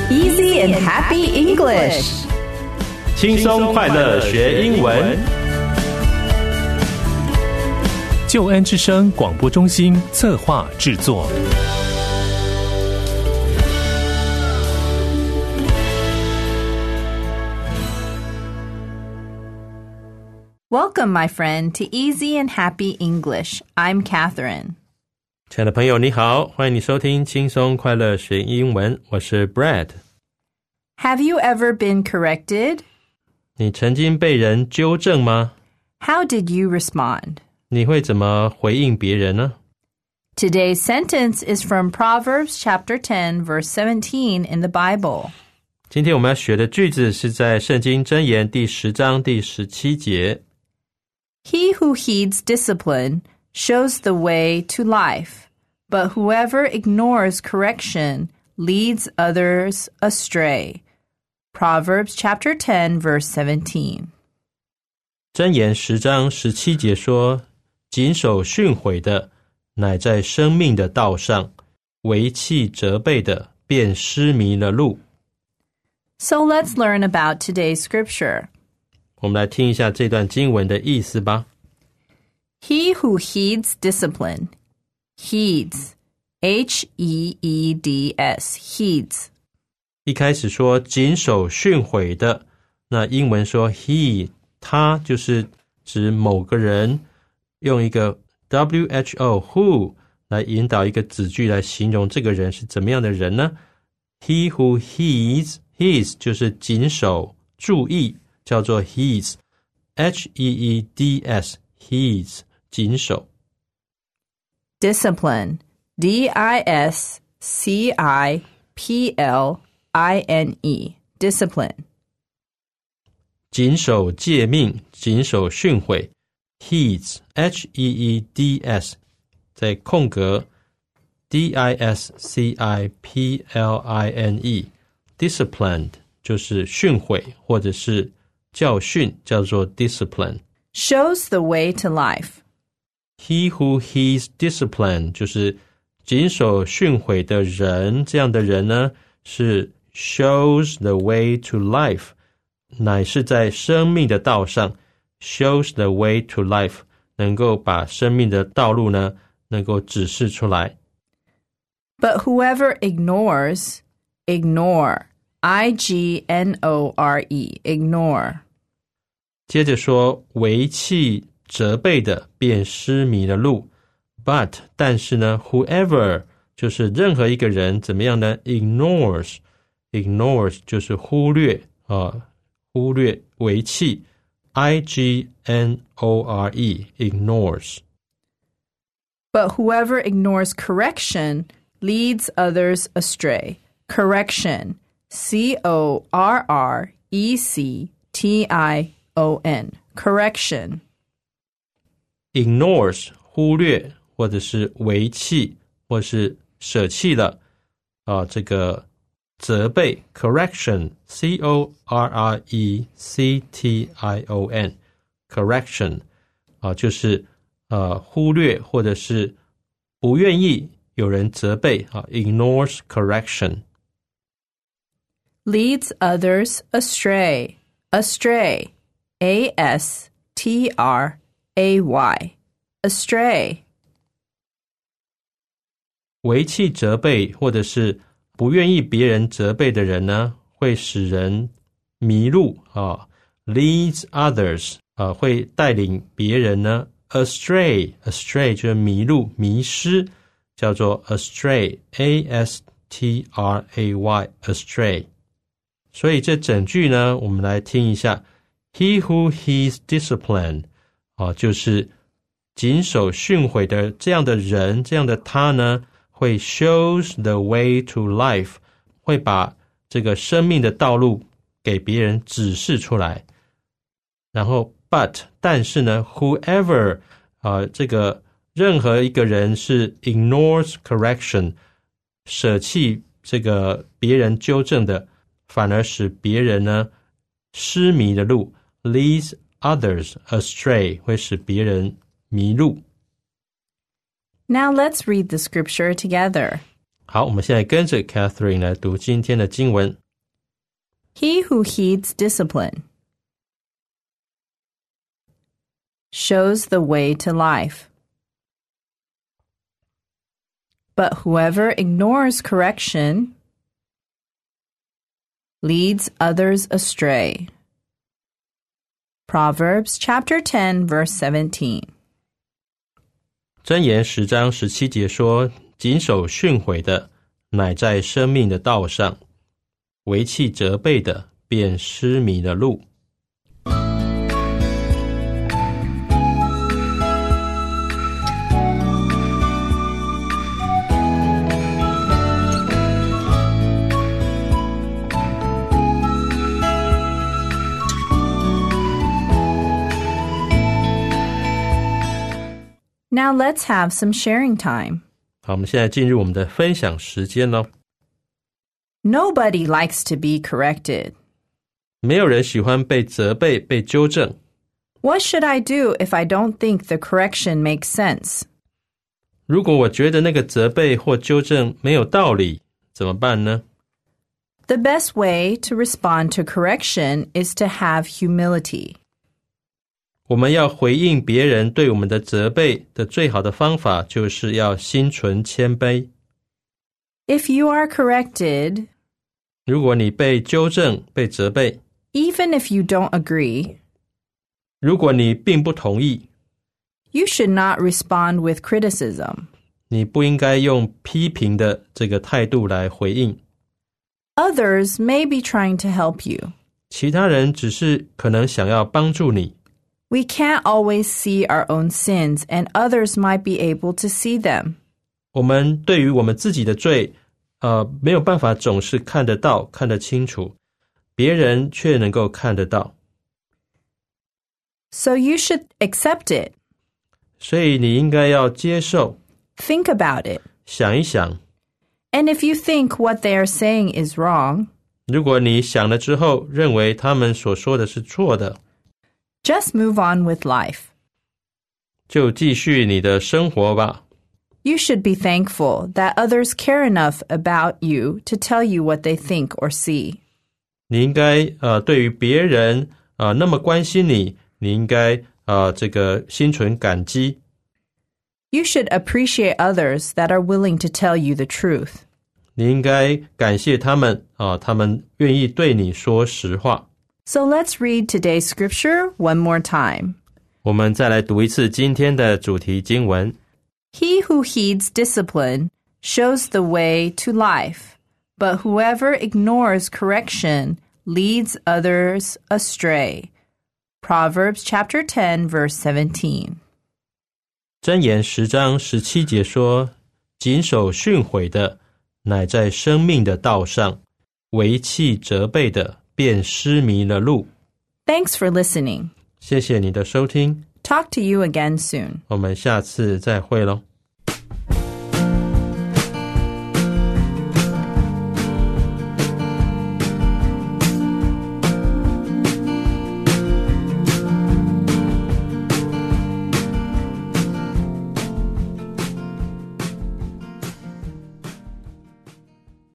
Easy and happy English. 轻松快乐学英文。 救恩之声广播中心策划制作。 Welcome, my friend, to Easy and Happy English. I'm Catherine. 亲爱的朋友你好，欢迎你收听轻松快乐学英文，我是 Brad。 Have you ever been corrected? 你曾经被人纠正吗？ How did you respond? 你会怎么回应别人呢？ Today's sentence is from Proverbs chapter 10, verse 17 in the Bible. 今天我们要学的句子是在圣经箴言第10章第17节。 He who heeds discipline shows the way to life, but whoever ignores correction leads others astray. Proverbs chapter 10, verse 17. 箴言10章17节说，谨守训诲的，乃在生命的道上，违弃责备的，便失迷了路。 So let's learn about today's scripture. 我们来听一下这段经文的意思吧。 He who heeds discipline, heeds, H-E-E-D-S, heeds. 一开始说谨守训诲的，那英文说 he， 他就是指某个人，用一个 WHO who 来引导一个子句来形容这个人是怎么样的人呢？ He who heeds 就是谨守注意，叫做 heeds， H-E-E-D-S heeds 谨守。 Discipline, D-I-S-C-I-P-L-I-N-E, discipline. 谨守诫命，谨守训诲 heeds, H-E-E-D-S 在空格 D-I-S-C-I-P-L-I-N-E disciplined 就是训诲或者是教训，叫做 discipline. Shows the way to life. He who heeds discipline 就是谨守训诲的人，这样的人呢是 shows the way to life， 乃是在生命的道上 shows the way to life， 能够把生命的道路呢能够指示出来。 But whoever ignore, I-G-N-O-R-E, ignore. 接着说违弃责备的，便失迷了路。 But 但是呢 whoever 就是任何一个人怎么样呢？ ignores 就是忽略忽略违弃 I-G-N-O-R-E ignores. But whoever ignores correction leads others astray. Correction, C-O-R-R-E-C-T-I-O-N, correction. ignores 忽略或者是违弃或是舍弃了这个责备 correction, C-O-R-R-E-C-T-I-O-N correction 就是忽略或者是不愿意有人责备ignores correction. Leads others astray. Astray, A-S-T-R-A-Y, astray. 违弃责备或者是不愿意别人责备的人呢，会使人迷路leads others 会带领别人呢 astray 就是迷路迷失，叫做 astray, A-S-T-R-A-Y astray. 所以这整句呢我们来听一下。 He who heeds discipline 就是谨守训诲的这样的人，这样的他呢会 shows the way to life 会把这个生命的道路给别人指示出来。然后 but 但是呢 whoever 这个任何一个人是 ignores correction 舍弃这个别人纠正的，反而使别人呢失迷的路 leads others astray 会使别人迷路。 Now let's read the scripture together. 好，我们现在跟着 Catherine 来读今天的经文。 He who heeds discipline shows the way to life. But whoever ignores correction leads others astray. Proverbs chapter 10, verse 17. 箴言10章17节说，谨守训诲的，乃在生命的道上，为弃责备的，便失迷了路。 Now let's have some sharing time. 好，我们现在进入我们的分享时间咯。 Nobody likes to be corrected. 没有人喜欢被责备、被纠正。 What should I do if I don't think the correction makes sense? 如果我觉得那个责备或纠正没有道理，怎么办呢？ The best way to respond to correction is to have humility. 我们要回应别人对我们的责备的最好的方法，就是要心存谦卑。 If you are corrected, 如果你被纠正、被责备， even if you don't agree, 如果你并不同意， you should not respond with criticism. 你不应该用批评的这个态度来回应。 Others may be trying to help you. 其他人只是可能想要帮助你。 We can't always see our own sins, and others might be able to see them. 我们对于我们自己的罪，没有办法总是看得到、看得清楚，别人却能够看得到。 So you should accept it. 所以你应该要接受， Think about it. 想一想。 And if you think what they are saying is wrong, 如果你想了之后，认为他们所说的是错的， just move on with life. 就继续你的生活吧。 You should be thankful that others care enough about you to tell you what they think or see. 你应该对于别人那么关心你，你应该这个心存感激。 You should appreciate others that are willing to tell you the truth. 你应该感谢他们他们愿意对你说实话。 So let's read today's scripture one more time. 我们再来读一次今天的主题经文。 He who heeds discipline shows the way to life, but whoever ignores correction leads others astray. Proverbs chapter 10, verse 17. 箴言10章17节说，谨守训诲的，乃在生命的道上，为弃责备的，便失迷了路。 Thanks for listening. 谢谢你的收听， Talk to you again soon. 我们下次再会咯。